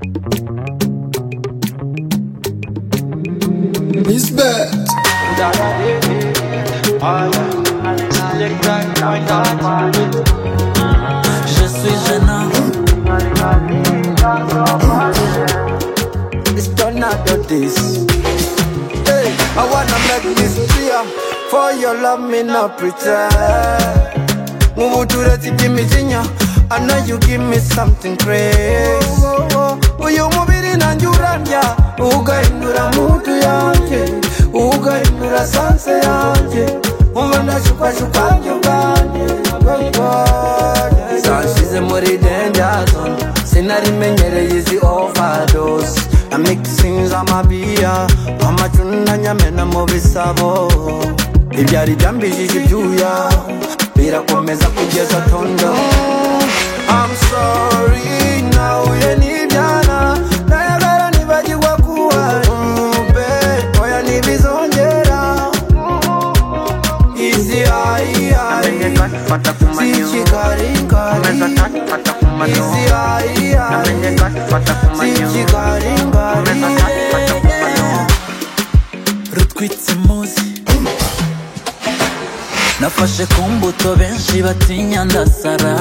Miss Bet. Je suis gênant. It's done after this. Hey, I wanna make this clear. For your love, me not pretend. Move to the tip, give me ginger. I know you give me something crazy. Uyu mubiri nanjuranja, ugaindura mutu yanje, ugaindura sanse yanje. Umanda shukwa shukwa njuganye. Sanshize muri danger zone. Sinarimenyereye izi overdose. I make things amabia, amajuna nyamena mu bisabo. Ibyari byambijije ibyuya, birakomeza kugeza tondo. I'm sorry, nahuye n'ibyana, nayagara nibagirwa kuba umube, oya ntibizongera. Easy eye, si chikaringari. Easy eye, si chikaringari. Rutwitse muzi nafashe ku mbuto benshi batinya ndasara.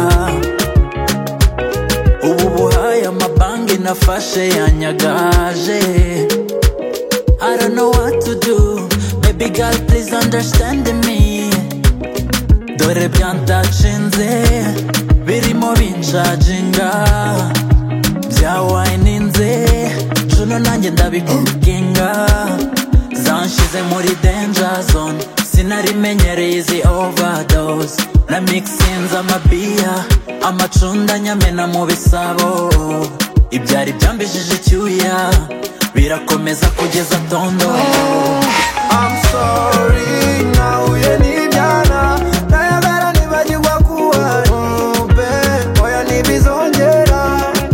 Ubu buhaye amabangi nafashe yanyagaje. I don't know what to do. Baby girl please understand me. Dore byantacinze birimo bincaginga. Byawayininze juno nanjye ndabikugenga. Zanshize muri danger zone. Sinarimenyereye izi overdose. Na mixinze amabia, amacunda nyamena mu bisabo. Ibyari byambijije icyuya, birakomeza kugeza tondo. I'm sorry, nahuye n'ibyana, nayagara nibagirwa kuba umube, oya ntibizongera.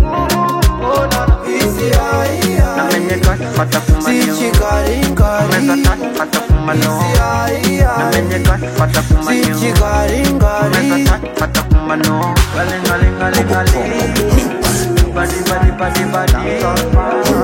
Easy eye, si chikaringari. Easy eye, si chikaringari. Badi badi badi badi.